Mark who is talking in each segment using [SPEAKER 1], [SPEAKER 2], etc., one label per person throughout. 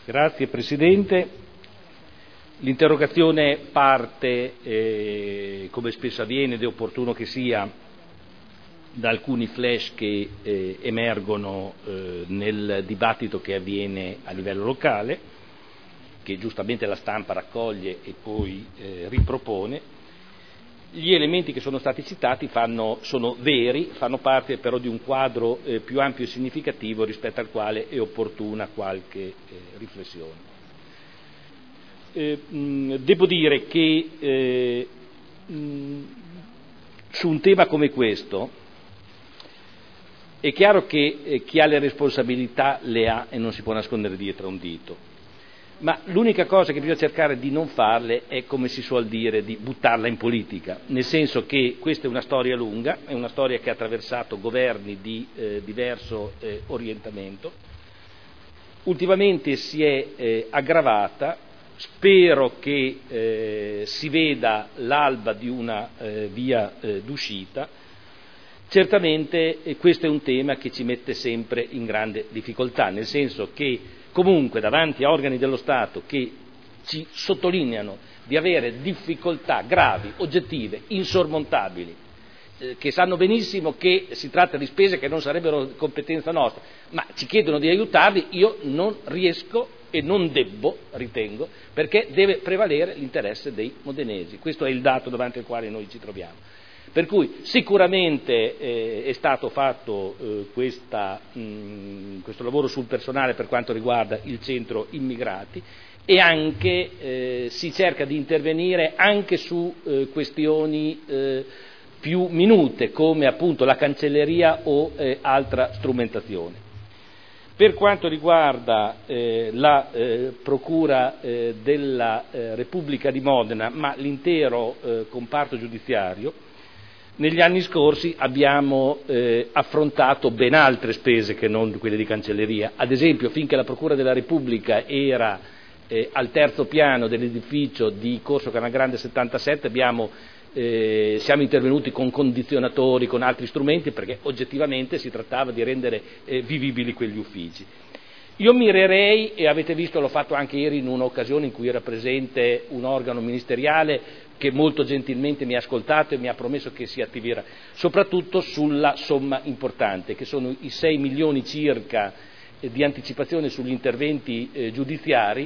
[SPEAKER 1] Grazie Presidente. L'interrogazione parte, come spesso avviene ed è opportuno che sia, da alcuni flash che emergono nel dibattito che avviene a livello locale, che giustamente la stampa raccoglie e poi ripropone. Gli elementi che sono stati citati sono veri, fanno parte però di un quadro più ampio e significativo rispetto al quale è opportuna qualche riflessione. Devo dire che su un tema come questo è chiaro che chi ha le responsabilità le ha e non si può nascondere dietro a un dito. Ma l'unica cosa che bisogna cercare di non farle è, come si suol dire, di buttarla in politica, nel senso che questa è una storia lunga, è una storia che ha attraversato governi di diverso orientamento, ultimamente si è aggravata, spero che si veda l'alba di una via d'uscita. Certamente questo è un tema che ci mette sempre in grande difficoltà, nel senso che comunque davanti a organi dello Stato che ci sottolineano di avere difficoltà gravi, oggettive, insormontabili, che sanno benissimo che si tratta di spese che non sarebbero competenza nostra, ma ci chiedono di aiutarli, io non riesco e non debbo, ritengo, perché deve prevalere l'interesse dei modenesi. Questo è il dato davanti al quale noi ci troviamo. Per cui sicuramente è stato fatto questo lavoro sul personale per quanto riguarda il centro immigrati e anche si cerca di intervenire anche su questioni più minute come appunto la cancelleria o altra strumentazione. Per quanto riguarda la Procura della Repubblica di Modena, ma l'intero comparto giudiziario, negli anni scorsi abbiamo affrontato ben altre spese che non quelle di cancelleria. Ad esempio, finché la Procura della Repubblica era al terzo piano dell'edificio di Corso Canagrande 77, siamo intervenuti con condizionatori, con altri strumenti, perché oggettivamente si trattava di rendere vivibili quegli uffici. Io mirerei, e avete visto, l'ho fatto anche ieri in un'occasione in cui era presente un organo ministeriale che molto gentilmente mi ha ascoltato e mi ha promesso che si attiverà, soprattutto sulla somma importante, che sono i 6 milioni circa di anticipazione sugli interventi giudiziari,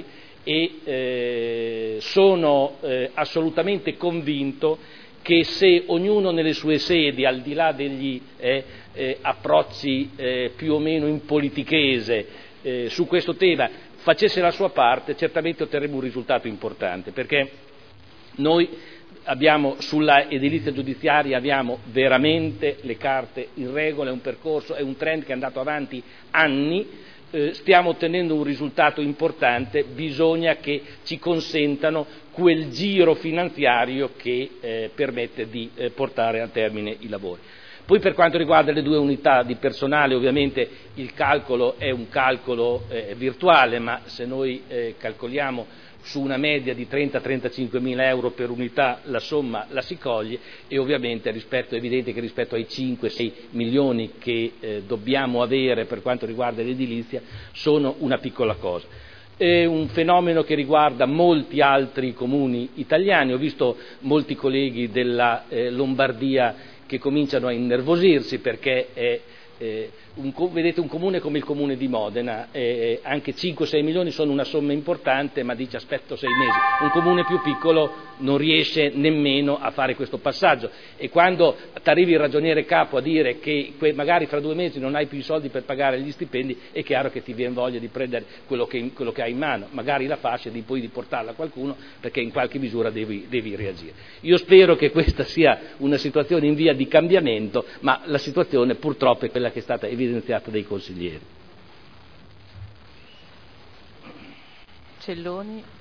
[SPEAKER 1] e sono assolutamente convinto che se ognuno nelle sue sedi, al di là degli approcci più o meno in politichese su questo tema, facesse la sua parte, certamente otterremo un risultato importante, perché noi sulla edilizia giudiziaria abbiamo veramente le carte in regola, è un percorso, è un trend che è andato avanti anni, stiamo ottenendo un risultato importante, bisogna che ci consentano quel giro finanziario che permette di portare a termine i lavori. Poi per quanto riguarda le 2 unità di personale, ovviamente il calcolo è un calcolo virtuale, ma se noi calcoliamo su una media di 30-35 mila euro per unità la somma la si coglie, e ovviamente è evidente che rispetto ai 5-6 milioni che dobbiamo avere per quanto riguarda l'edilizia sono una piccola cosa. È un fenomeno che riguarda molti altri comuni italiani, ho visto molti colleghi della Lombardia che cominciano a innervosirsi perché vedete, un comune come il comune di Modena, anche 5-6 milioni sono una somma importante, ma dice aspetto 6 mesi, un comune più piccolo non riesce nemmeno a fare questo passaggio, e quando t'arrivi il ragioniere capo a dire che magari fra 2 mesi non hai più i soldi per pagare gli stipendi, è chiaro che ti viene voglia di prendere quello che hai in mano, magari la fascia, e poi di portarla a qualcuno, perché in qualche misura devi reagire. Io spero che questa sia una situazione in via di cambiamento, ma la situazione purtroppo è quella che è stata evidenziata dai consiglieri.
[SPEAKER 2] Celloni.